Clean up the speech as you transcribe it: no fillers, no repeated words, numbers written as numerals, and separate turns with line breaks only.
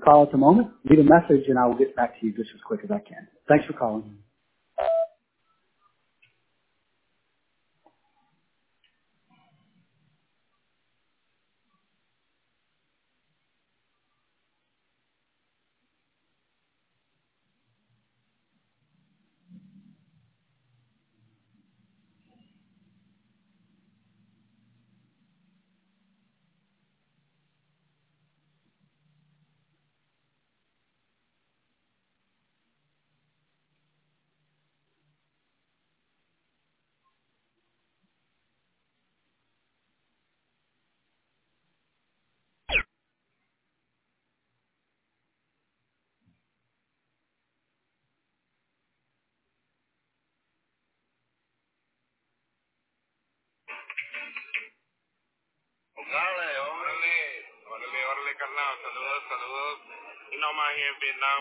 call at the moment. Leave a message, and I will get back to you just as quick as I can. Thanks for calling.
Órale, órale, carnal, saludos, y no más en Vietnam.